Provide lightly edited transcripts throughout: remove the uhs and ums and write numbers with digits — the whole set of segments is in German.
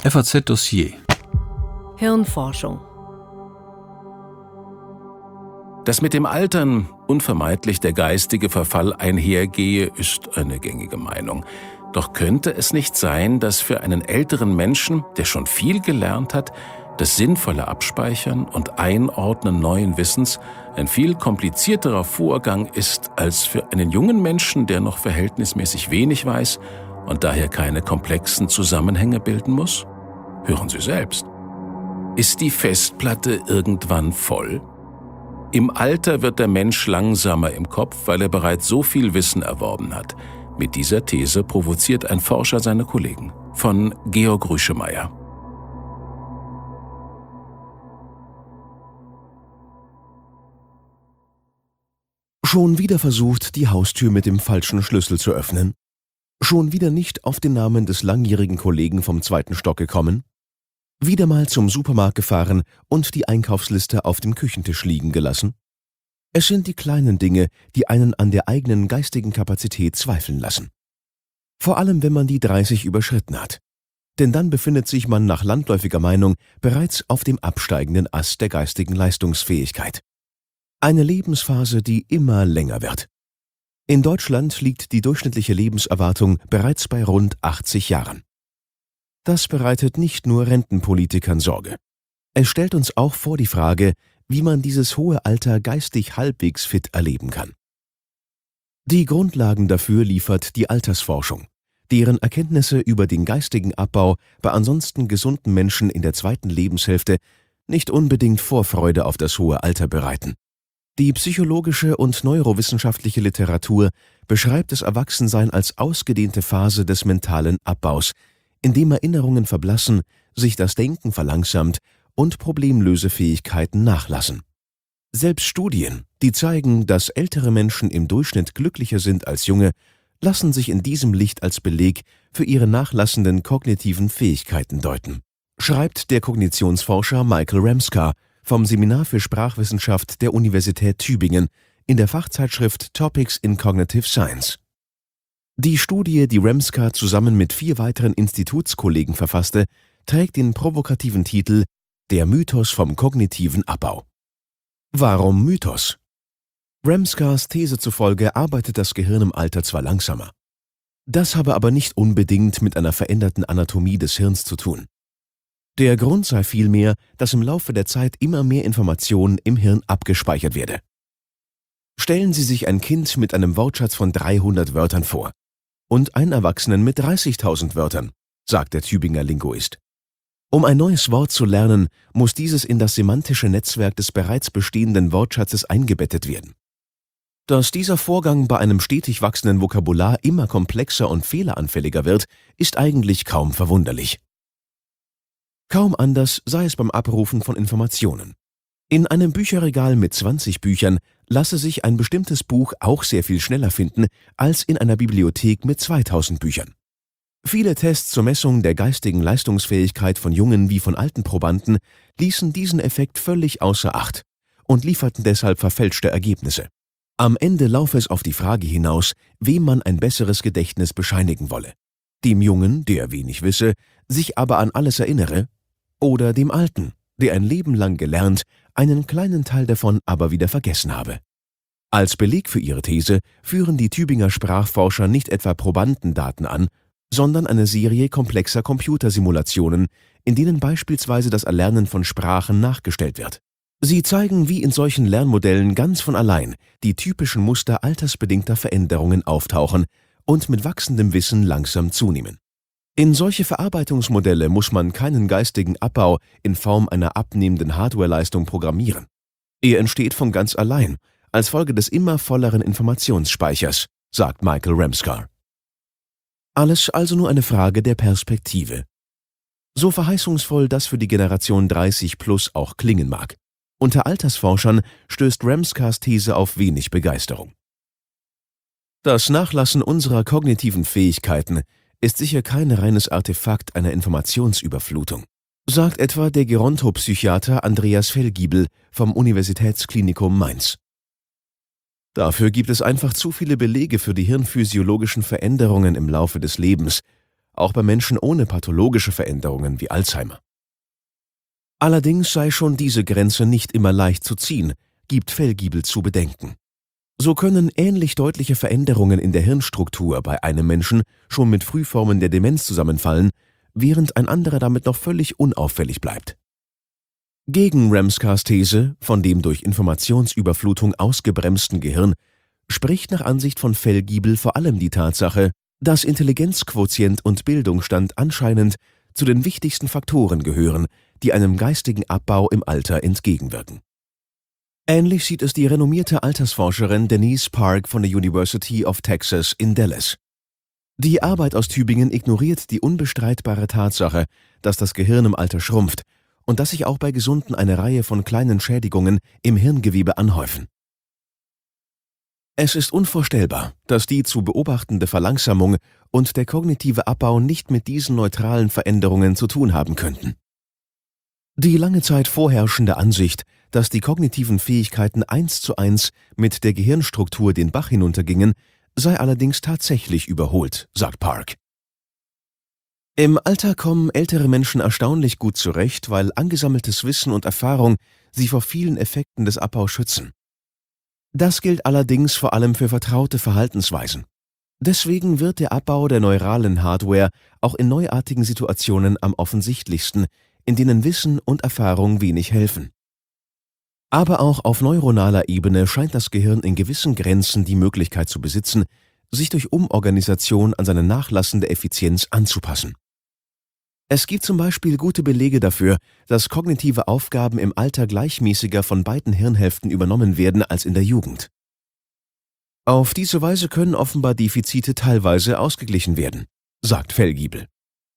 FAZ Dossier. Hirnforschung. Dass mit dem Altern unvermeidlich der geistige Verfall einhergehe, ist eine gängige Meinung. Doch könnte es nicht sein, dass für einen älteren Menschen, der schon viel gelernt hat, das sinnvolle Abspeichern und Einordnen neuen Wissens ein viel komplizierterer Vorgang ist als für einen jungen Menschen, der noch verhältnismäßig wenig weiß und daher keine komplexen Zusammenhänge bilden muss? Hören Sie selbst. Ist die Festplatte irgendwann voll? Im Alter wird der Mensch langsamer im Kopf, weil er bereits so viel Wissen erworben hat. Mit dieser These provoziert ein Forscher seine Kollegen. Von Georg Rüschemeyer. Schon wieder versucht, die Haustür mit dem falschen Schlüssel zu öffnen? Schon wieder nicht auf den Namen des langjährigen Kollegen vom 2. Stock gekommen? Wieder mal zum Supermarkt gefahren und die Einkaufsliste auf dem Küchentisch liegen gelassen? Es sind die kleinen Dinge, die einen an der eigenen geistigen Kapazität zweifeln lassen. Vor allem, wenn man die 30 überschritten hat. Denn dann befindet sich man nach landläufiger Meinung bereits auf dem absteigenden Ast der geistigen Leistungsfähigkeit. Eine Lebensphase, die immer länger wird. In Deutschland liegt die durchschnittliche Lebenserwartung bereits bei rund 80 Jahren. Das bereitet nicht nur Rentenpolitikern Sorge. Es stellt uns auch vor die Frage, wie man dieses hohe Alter geistig halbwegs fit erleben kann. Die Grundlagen dafür liefert die Altersforschung, deren Erkenntnisse über den geistigen Abbau bei ansonsten gesunden Menschen in der 2. Lebenshälfte nicht unbedingt Vorfreude auf das hohe Alter bereiten. Die psychologische und neurowissenschaftliche Literatur beschreibt das Erwachsensein als ausgedehnte Phase des mentalen Abbaus, in dem Erinnerungen verblassen, sich das Denken verlangsamt und Problemlösefähigkeiten nachlassen. Selbst Studien, die zeigen, dass ältere Menschen im Durchschnitt glücklicher sind als junge, lassen sich in diesem Licht als Beleg für ihre nachlassenden kognitiven Fähigkeiten deuten, schreibt der Kognitionsforscher Michael Remscar vom Seminar für Sprachwissenschaft der Universität Tübingen in der Fachzeitschrift Topics in Cognitive Science. Die Studie, die Remscar zusammen mit 4 weiteren Institutskollegen verfasste, trägt den provokativen Titel »Der Mythos vom kognitiven Abbau«. Warum Mythos? Remscars These zufolge arbeitet das Gehirn im Alter zwar langsamer. Das habe aber nicht unbedingt mit einer veränderten Anatomie des Hirns zu tun. Der Grund sei vielmehr, dass im Laufe der Zeit immer mehr Information im Hirn abgespeichert werde. Stellen Sie sich ein Kind mit einem Wortschatz von 300 Wörtern vor und einen Erwachsenen mit 30.000 Wörtern, sagt der Tübinger Linguist. Um ein neues Wort zu lernen, muss dieses in das semantische Netzwerk des bereits bestehenden Wortschatzes eingebettet werden. Dass dieser Vorgang bei einem stetig wachsenden Vokabular immer komplexer und fehleranfälliger wird, ist eigentlich kaum verwunderlich. Kaum anders sei es beim Abrufen von Informationen. In einem Bücherregal mit 20 Büchern lasse sich ein bestimmtes Buch auch sehr viel schneller finden als in einer Bibliothek mit 2000 Büchern. Viele Tests zur Messung der geistigen Leistungsfähigkeit von jungen wie von alten Probanden ließen diesen Effekt völlig außer Acht und lieferten deshalb verfälschte Ergebnisse. Am Ende laufe es auf die Frage hinaus, wem man ein besseres Gedächtnis bescheinigen wolle. Dem Jungen, der wenig wisse, sich aber an alles erinnere, oder dem Alten, der ein Leben lang gelernt, einen kleinen Teil davon aber wieder vergessen habe. Als Beleg für ihre These führen die Tübinger Sprachforscher nicht etwa Probandendaten an, sondern eine Serie komplexer Computersimulationen, in denen beispielsweise das Erlernen von Sprachen nachgestellt wird. Sie zeigen, wie in solchen Lernmodellen ganz von allein die typischen Muster altersbedingter Veränderungen auftauchen und mit wachsendem Wissen langsam zunehmen. In solche Verarbeitungsmodelle muss man keinen geistigen Abbau in Form einer abnehmenden Hardwareleistung programmieren. Er entsteht von ganz allein, als Folge des immer volleren Informationsspeichers, sagt Michael Remscar. Alles also nur eine Frage der Perspektive. So verheißungsvoll das für die Generation 30 plus auch klingen mag. Unter Altersforschern stößt Remscars These auf wenig Begeisterung. Das Nachlassen unserer kognitiven Fähigkeiten ist sicher kein reines Artefakt einer Informationsüberflutung, sagt etwa der Gerontopsychiater Andreas Fellgiebel vom Universitätsklinikum Mainz. Dafür gibt es einfach zu viele Belege für die hirnphysiologischen Veränderungen im Laufe des Lebens, auch bei Menschen ohne pathologische Veränderungen wie Alzheimer. Allerdings sei schon diese Grenze nicht immer leicht zu ziehen, gibt Fehlgiebel zu bedenken. So können ähnlich deutliche Veränderungen in der Hirnstruktur bei einem Menschen schon mit Frühformen der Demenz zusammenfallen, während ein anderer damit noch völlig unauffällig bleibt. Gegen Ramskars These von dem durch Informationsüberflutung ausgebremsten Gehirn spricht nach Ansicht von Fehlgiebel vor allem die Tatsache, dass Intelligenzquotient und Bildungsstand anscheinend zu den wichtigsten Faktoren gehören, die einem geistigen Abbau im Alter entgegenwirken. Ähnlich sieht es die renommierte Altersforscherin Denise Park von der University of Texas in Dallas. Die Arbeit aus Tübingen ignoriert die unbestreitbare Tatsache, dass das Gehirn im Alter schrumpft und dass sich auch bei Gesunden eine Reihe von kleinen Schädigungen im Hirngewebe anhäufen. Es ist unvorstellbar, dass die zu beobachtende Verlangsamung und der kognitive Abbau nicht mit diesen neutralen Veränderungen zu tun haben könnten. Die lange Zeit vorherrschende Ansicht, dass die kognitiven Fähigkeiten 1:1 mit der Gehirnstruktur den Bach hinuntergingen, sei allerdings tatsächlich überholt, sagt Park. Im Alter kommen ältere Menschen erstaunlich gut zurecht, weil angesammeltes Wissen und Erfahrung sie vor vielen Effekten des Abbaus schützen. Das gilt allerdings vor allem für vertraute Verhaltensweisen. Deswegen wird der Abbau der neuralen Hardware auch in neuartigen Situationen am offensichtlichsten, in denen Wissen und Erfahrung wenig helfen. Aber auch auf neuronaler Ebene scheint das Gehirn in gewissen Grenzen die Möglichkeit zu besitzen, sich durch Umorganisation an seine nachlassende Effizienz anzupassen. Es gibt zum Beispiel gute Belege dafür, dass kognitive Aufgaben im Alter gleichmäßiger von beiden Hirnhälften übernommen werden als in der Jugend. Auf diese Weise können offenbar Defizite teilweise ausgeglichen werden, sagt Fehlgiebel.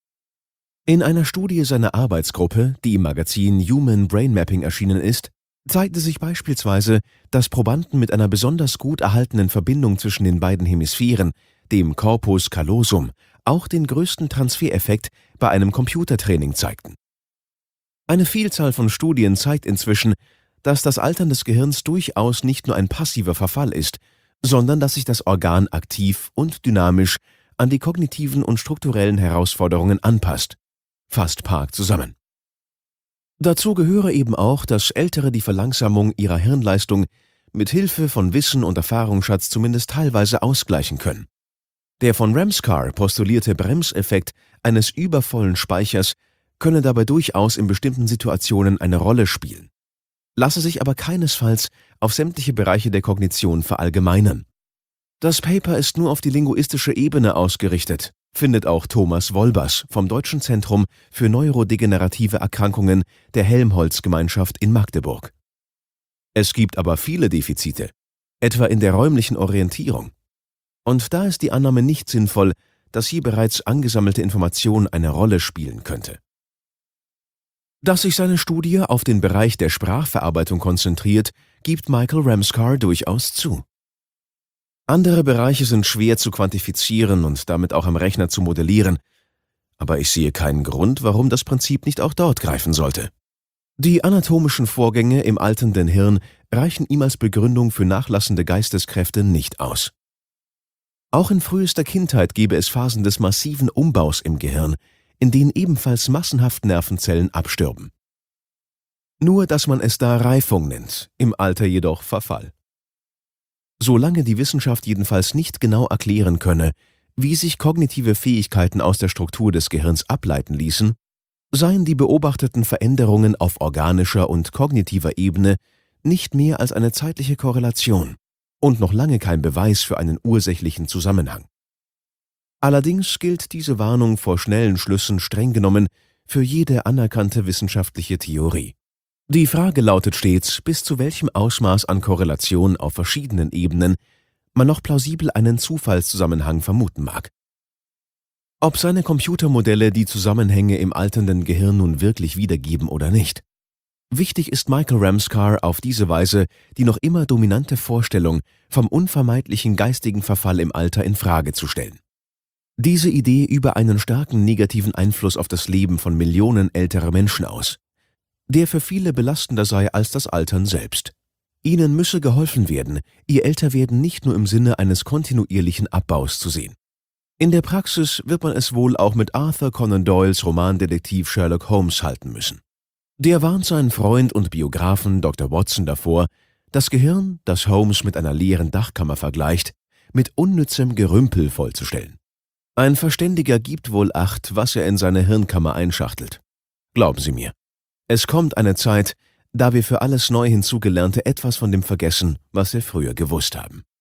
In einer Studie seiner Arbeitsgruppe, die im Magazin Human Brain Mapping erschienen ist, zeigte sich beispielsweise, dass Probanden mit einer besonders gut erhaltenen Verbindung zwischen den beiden Hemisphären, dem Corpus callosum, auch den größten Transfereffekt bei einem Computertraining zeigten. Eine Vielzahl von Studien zeigt inzwischen, dass das Altern des Gehirns durchaus nicht nur ein passiver Verfall ist, sondern dass sich das Organ aktiv und dynamisch an die kognitiven und strukturellen Herausforderungen anpasst, fasst Park zusammen. Dazu gehöre eben auch, dass Ältere die Verlangsamung ihrer Hirnleistung mit Hilfe von Wissen und Erfahrungsschatz zumindest teilweise ausgleichen können. Der von Ramskar postulierte Bremseffekt eines übervollen Speichers könne dabei durchaus in bestimmten Situationen eine Rolle spielen, lasse sich aber keinesfalls auf sämtliche Bereiche der Kognition verallgemeinern. Das Paper ist nur auf die linguistische Ebene ausgerichtet, findet auch Thomas Wolbers vom Deutschen Zentrum für neurodegenerative Erkrankungen der Helmholtz-Gemeinschaft in Magdeburg. Es gibt aber viele Defizite, etwa in der räumlichen Orientierung. Und da ist die Annahme nicht sinnvoll, dass hier bereits angesammelte Information eine Rolle spielen könnte. Dass sich seine Studie auf den Bereich der Sprachverarbeitung konzentriert, gibt Michael Ramskar durchaus zu. Andere Bereiche sind schwer zu quantifizieren und damit auch am Rechner zu modellieren, aber ich sehe keinen Grund, warum das Prinzip nicht auch dort greifen sollte. Die anatomischen Vorgänge im alternden Hirn reichen ihm als Begründung für nachlassende Geisteskräfte nicht aus. Auch in frühester Kindheit gebe es Phasen des massiven Umbaus im Gehirn, in denen ebenfalls massenhaft Nervenzellen absterben. Nur, dass man es da Reifung nennt, im Alter jedoch Verfall. Solange die Wissenschaft jedenfalls nicht genau erklären könne, wie sich kognitive Fähigkeiten aus der Struktur des Gehirns ableiten ließen, seien die beobachteten Veränderungen auf organischer und kognitiver Ebene nicht mehr als eine zeitliche Korrelation und noch lange kein Beweis für einen ursächlichen Zusammenhang. Allerdings gilt diese Warnung vor schnellen Schlüssen streng genommen für jede anerkannte wissenschaftliche Theorie. Die Frage lautet stets, bis zu welchem Ausmaß an Korrelation auf verschiedenen Ebenen man noch plausibel einen Zufallszusammenhang vermuten mag. Ob seine Computermodelle die Zusammenhänge im alternden Gehirn nun wirklich wiedergeben oder nicht. Wichtig ist Michael Ramskar auf diese Weise die noch immer dominante Vorstellung vom unvermeidlichen geistigen Verfall im Alter in Frage zu stellen. Diese Idee übe einen starken negativen Einfluss auf das Leben von Millionen älterer Menschen aus, der für viele belastender sei als das Altern selbst. Ihnen müsse geholfen werden, ihr Älterwerden nicht nur im Sinne eines kontinuierlichen Abbaus zu sehen. In der Praxis wird man es wohl auch mit Arthur Conan Doyles Romandetektiv Sherlock Holmes halten müssen. Der warnt seinen Freund und Biografen Dr. Watson davor, das Gehirn, das Holmes mit einer leeren Dachkammer vergleicht, mit unnützem Gerümpel vollzustellen. Ein Verständiger gibt wohl Acht, was er in seine Hirnkammer einschachtelt. Glauben Sie mir, es kommt eine Zeit, da wir für alles neu Hinzugelernte etwas von dem vergessen, was wir früher gewusst haben.